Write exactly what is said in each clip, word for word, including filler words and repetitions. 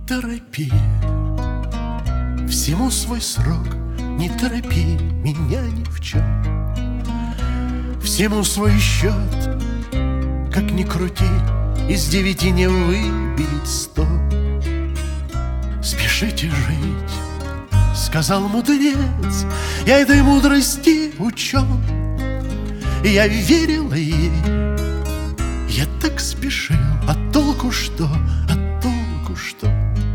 торопи, всему свой срок, не торопи меня ни в чем. Всему свой счет, как ни крути, из девяти не выбить сто. Спешите жить, сказал мудрец, я этой мудрости учен. И я верила ей, я так спешил, а толку что, а толку что?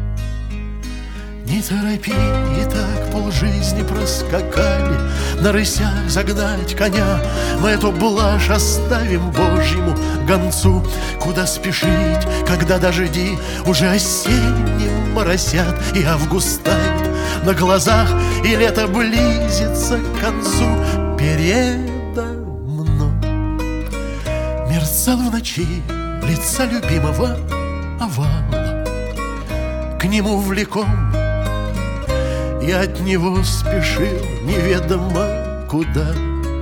Не торопи, и так полжизни проскакали, на рысях загнать коня. Мы эту блажь оставим Божьему гонцу. Куда спешить, когда дожди уже осенним моросят, и август тает на глазах, и лето близится к концу. Передо мной мерцал в ночи лица любимого овала. К нему влеком я от него спешил неведомо куда.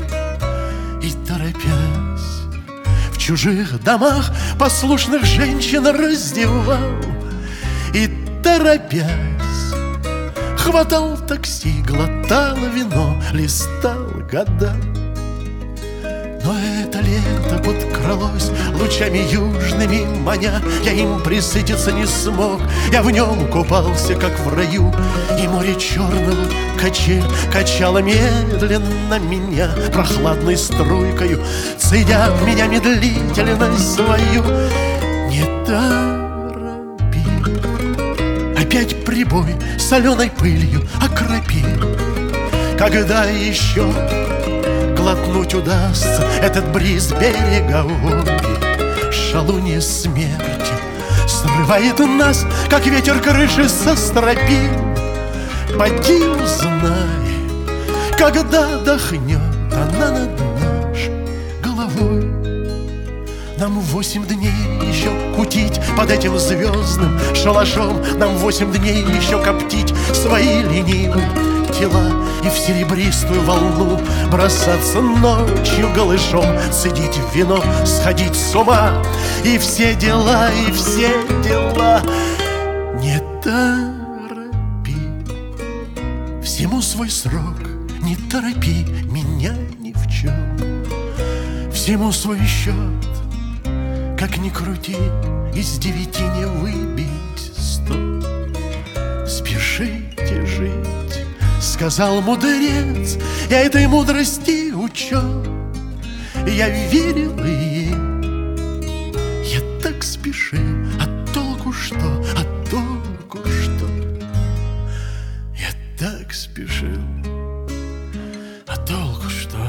И торопясь, в чужих домах послушных женщин раздевал. И торопясь, хватал такси, глотал вино, листал года. Но это лето подкралось лучами южными маня. Я им присытиться не смог, я в нем купался, как в раю. И море черного качель качало медленно меня прохладной струйкою, цедя в меня медлительность свою. Не торопи, опять прибой соленой пылью окропил. Когда еще глотнуть удастся этот бриз береговой? Шалунья смерти срывает нас, как ветер крыши со стропил. Поди узнай, когда дохнет она над нашей головой. Нам восемь дней еще кутить под этим звездным шалашом. Нам восемь дней еще коптить свои ленивые тела и в серебристую волну бросаться ночью голышом, цедить вино, сходить с ума. И все дела, и все дела. Не торопи, всему свой срок, не торопи меня ни в чем. Всему свой счет, как ни крути, из девяти не выбить сто. Спешите жить, сказал мудрец, я этой мудрости учен. Я верил ей, я так спешил, а толку что, а толку что? Я так спешил, а толку что?